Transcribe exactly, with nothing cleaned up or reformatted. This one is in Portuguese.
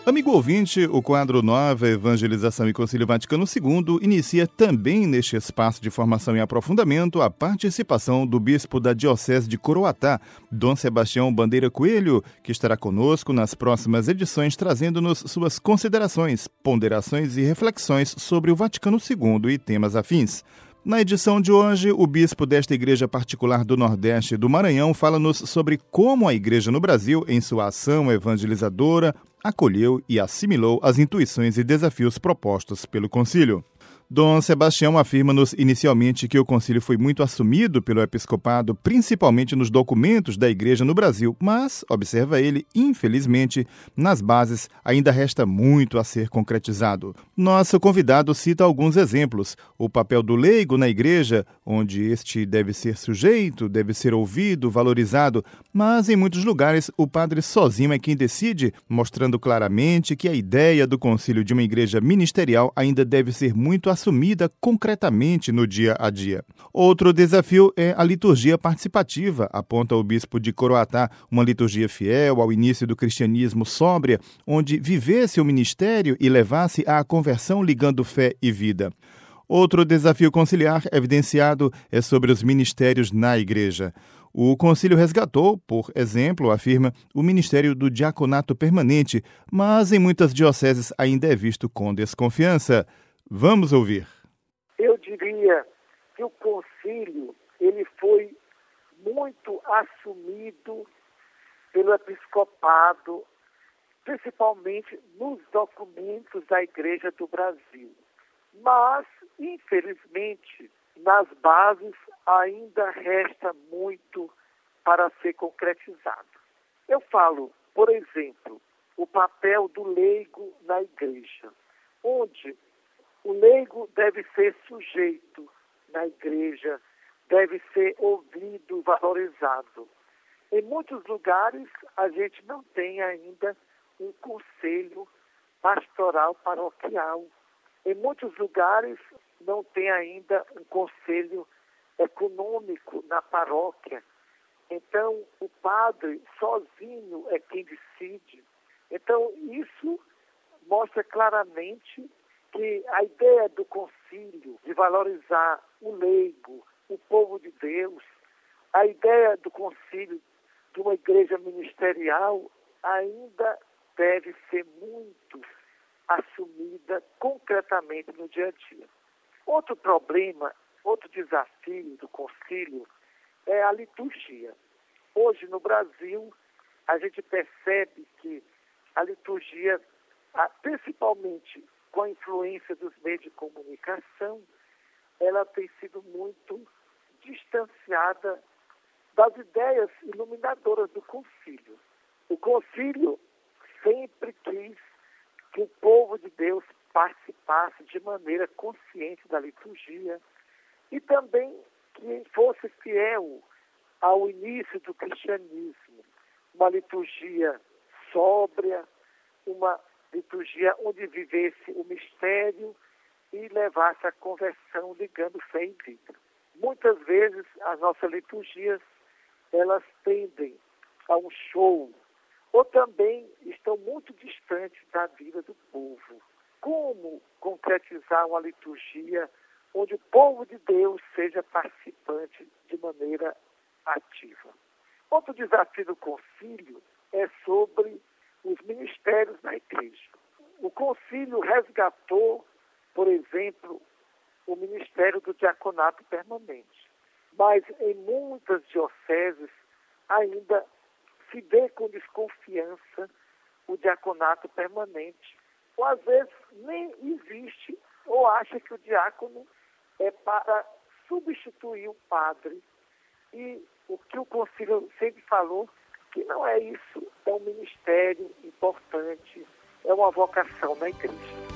Amigo ouvinte, o quadro Nova Evangelização e Concílio Vaticano segundo inicia também neste espaço de formação e aprofundamento a participação do bispo da Diocese de Coroatá, Dom Sebastião Bandeira Coelho, que estará conosco nas próximas edições trazendo-nos suas considerações, ponderações e reflexões sobre o Vaticano segundo e temas afins. Na edição de hoje, o bispo desta igreja particular do Nordeste do Maranhão fala-nos sobre como a igreja no Brasil, em sua ação evangelizadora, acolheu e assimilou as intuições e desafios propostos pelo concílio. Dom Sebastião afirma-nos inicialmente que o concílio foi muito assumido pelo episcopado, principalmente nos documentos da igreja no Brasil, mas, observa ele, infelizmente, nas bases ainda resta muito a ser concretizado. Nosso convidado cita alguns exemplos. O papel do leigo na igreja, onde este deve ser sujeito, deve ser ouvido, valorizado, mas em muitos lugares o padre sozinho é quem decide, mostrando claramente que a ideia do concílio de uma igreja ministerial ainda deve ser muito assumida concretamente no dia a dia. Outro desafio é a liturgia participativa, aponta o bispo de Coroatá, uma liturgia fiel ao início do cristianismo sóbria, onde vivesse o ministério e levasse à conversão ligando fé e vida. Outro desafio conciliar evidenciado é sobre os ministérios na igreja. O concílio resgatou, por exemplo, afirma, o ministério do diaconato permanente, mas em muitas dioceses ainda é visto com desconfiança. Vamos ouvir. Eu diria que o concílio ele foi muito assumido pelo episcopado, principalmente nos documentos da Igreja do Brasil. Mas, infelizmente, nas bases ainda resta muito para ser concretizado. Eu falo, por exemplo, o papel do leigo na igreja, onde o leigo deve ser sujeito na igreja, deve ser ouvido, valorizado. Em muitos lugares, a gente não tem ainda um conselho pastoral paroquial. Em muitos lugares, não tem ainda um conselho econômico na paróquia. Então, o padre sozinho é quem decide. Então, isso mostra claramente que a ideia do concílio de valorizar o leigo, o povo de Deus, a ideia do concílio de uma igreja ministerial ainda deve ser muito assumida concretamente no dia a dia. Outro problema, outro desafio do concílio é a liturgia. Hoje no Brasil, a gente percebe que a liturgia, principalmente com a influência dos meios de comunicação, ela tem sido muito distanciada das ideias iluminadoras do concílio. O concílio sempre quis que o povo de Deus participasse de maneira consciente da liturgia e também que fosse fiel ao início do cristianismo, uma liturgia sóbria, uma liturgia onde vivesse o mistério e levasse a conversão ligando fé e vida. Muitas vezes as nossas liturgias elas tendem a um show ou também estão muito distantes da vida do povo. Como concretizar uma liturgia onde o povo de Deus seja participante de maneira ativa? Outro desafio do concílio é sobre os ministérios na igreja. O concílio resgatou, por exemplo, o ministério do diaconato permanente. Mas em muitas dioceses ainda se vê com desconfiança o diaconato permanente. Ou às vezes nem existe ou acha que o diácono é para substituir o padre. E o que o concílio sempre falou, que não é isso, é um ministério importante, é uma vocação na igreja.